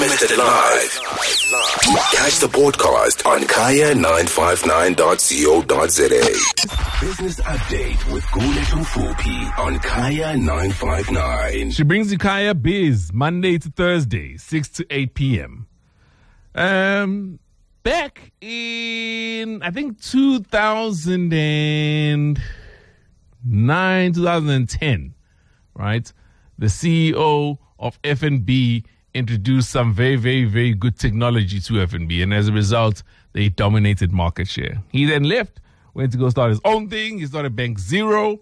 Unlimited Live. Catch the podcast on kaya959.co.za. Business Update with Guletu Fupi on Kaya 959. She brings you Kaya Biz Monday to Thursday, 6 to 8 p.m. Back in, I think, 2009, 2010, right? The CEO of FNB introduced some very, very, very good technology to FNB, and as a result, they dominated market share. He then left, went to go start his own thing. He started Bank Zero,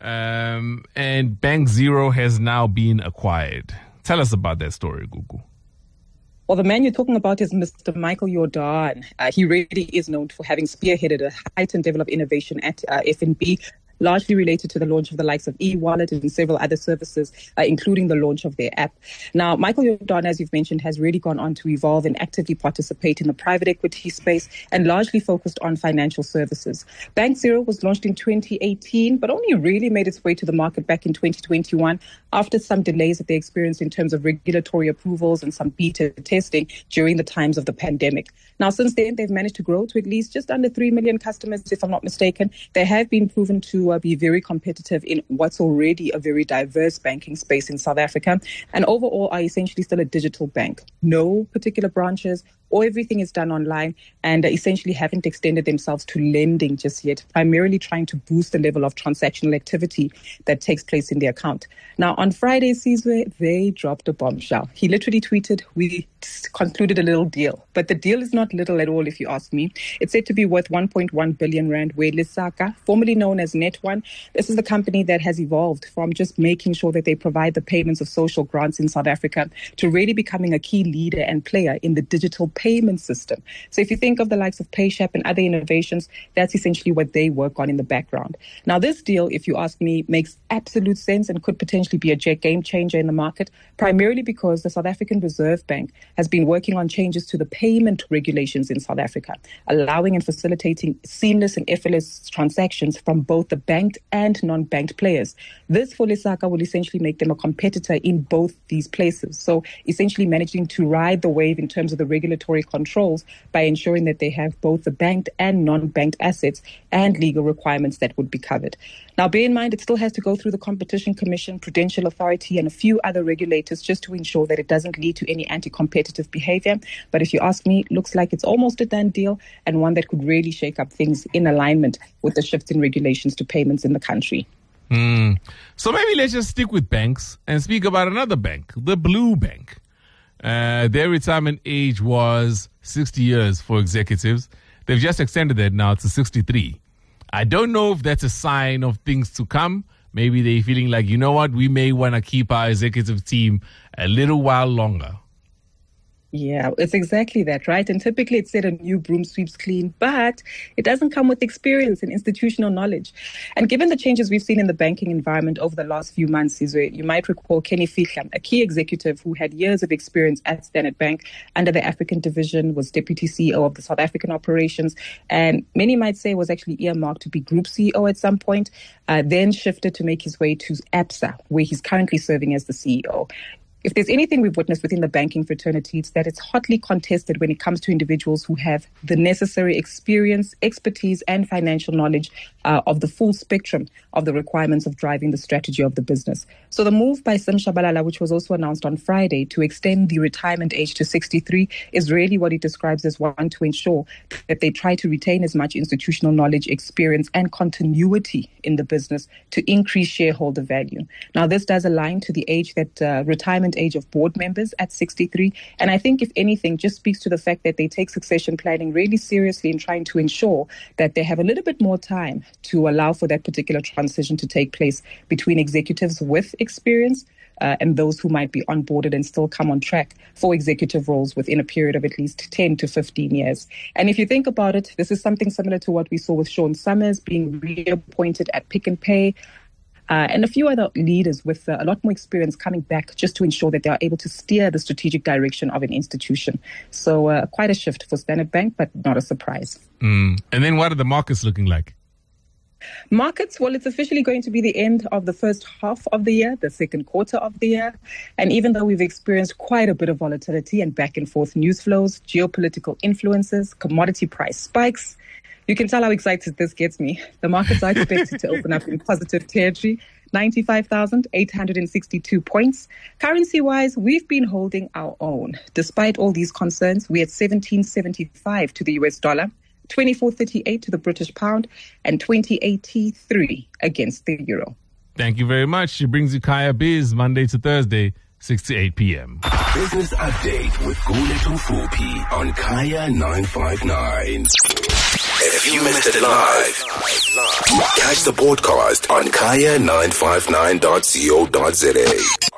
and Bank Zero has now been acquired. Tell us about that story, Gugu. Well, the man you're talking about is Mr. Michael Jordaan. He really is known for having spearheaded a heightened level of innovation at FNB, largely related to the launch of the likes of e-wallet and several other services, including the launch of their app. Now, Michael Jordaan, as you've mentioned, has really gone on to evolve and actively participate in the private equity space and largely focused on financial services. Bank Zero was launched in 2018, but only really made its way to the market back in 2021 after some delays that they experienced in terms of regulatory approvals and some beta testing during the times of the pandemic. Now, since then, they've managed to grow to at least just under 3 million customers, if I'm not mistaken. They have been proven to be very competitive in what's already a very diverse banking space in South Africa, and overall are essentially still a digital bank. No particular branches, or everything is done online, and essentially haven't extended themselves to lending just yet, primarily trying to boost the level of transactional activity that takes place in the account. Now, on Friday, Sizwe, they dropped a bombshell. He literally tweeted, "We concluded a little deal." But the deal is not little at all, if you ask me. It's said to be worth 1.1 billion rand, where Lesaka, formerly known as Net1, this is the company that has evolved from just making sure that they provide the payments of social grants in South Africa to really becoming a key leader and player in the digital payment system. So if you think of the likes of PayShap and other innovations, that's essentially what they work on in the background. Now, this deal, if you ask me, makes absolute sense and could potentially be a game changer in the market, primarily because the South African Reserve Bank has been working on changes to the payment regulations in South Africa, allowing and facilitating seamless and effortless transactions from both the banked and non-banked players. This for Lesaka will essentially make them a competitor in both these places. So essentially managing to ride the wave in terms of the regulatory controls by ensuring that they have both the banked and non-banked assets and legal requirements that would be covered. Now, bear in mind, it still has to go through the Competition Commission, Prudential Authority, and a few other regulators just to ensure that it doesn't lead to any anti-competitive behavior. But if you ask me, it looks like it's almost a done deal and one that could really shake up things in alignment with the shifts in regulations to payments in the country. So maybe let's just stick with banks and speak about another bank, the Blue Bank. Their retirement age was 60 years for executives. They've just extended that now to 63. I don't know if that's a sign of things to come. Maybe they're feeling like, you know what, we may want to keep our executive team a little while longer. Yeah, it's exactly that, right? And typically it's said a new broom sweeps clean, but it doesn't come with experience and institutional knowledge. And given the changes we've seen in the banking environment over the last few months, you might recall Kenny Fihla, a key executive who had years of experience at Standard Bank under the African division, was deputy CEO of the South African operations, and many might say was actually earmarked to be group CEO at some point, then shifted to make his way to ABSA, where he's currently serving as the CEO. If there's anything we've witnessed within the banking fraternity, it's that it's hotly contested when it comes to individuals who have the necessary experience, expertise, and financial knowledge of the full spectrum of the requirements of driving the strategy of the business. So the move by Sim Shabalala, which was also announced on Friday, to extend the retirement age to 63 is really what he describes as one to ensure that they try to retain as much institutional knowledge, experience, and continuity in the business to increase shareholder value. Now, this does align to the age that retirement age of board members at 63. And I think, if anything, just speaks to the fact that they take succession planning really seriously in trying to ensure that they have a little bit more time to allow for that particular transition to take place between executives with experience and those who might be onboarded and still come on track for executive roles within a period of at least 10 to 15 years. And if you think about it, this is something similar to what we saw with Sean Summers being reappointed at Pick n Pay. And a few other leaders with a lot more experience coming back just to ensure that they are able to steer the strategic direction of an institution. So quite a shift for Standard Bank, but not a surprise. And then what are the markets looking like? Markets, well, it's officially going to be the end of the first half of the year, the second quarter of the year. And even though we've experienced quite a bit of volatility and back and forth news flows, geopolitical influences, commodity price spikes, you can tell how excited this gets me. The markets are expected to open up in positive territory, 95,862 points. Currency-wise, we've been holding our own. Despite all these concerns, we're at 17.75 to the US dollar, 24.38 to the British pound, and 20.83 against the euro. Thank you very much. She brings you Kaya Biz Monday to Thursday, 6 to 8 p.m. Business Update with Guletu Fupi on Kaya 959. If you missed it live, catch the podcast on kaya959.co.za.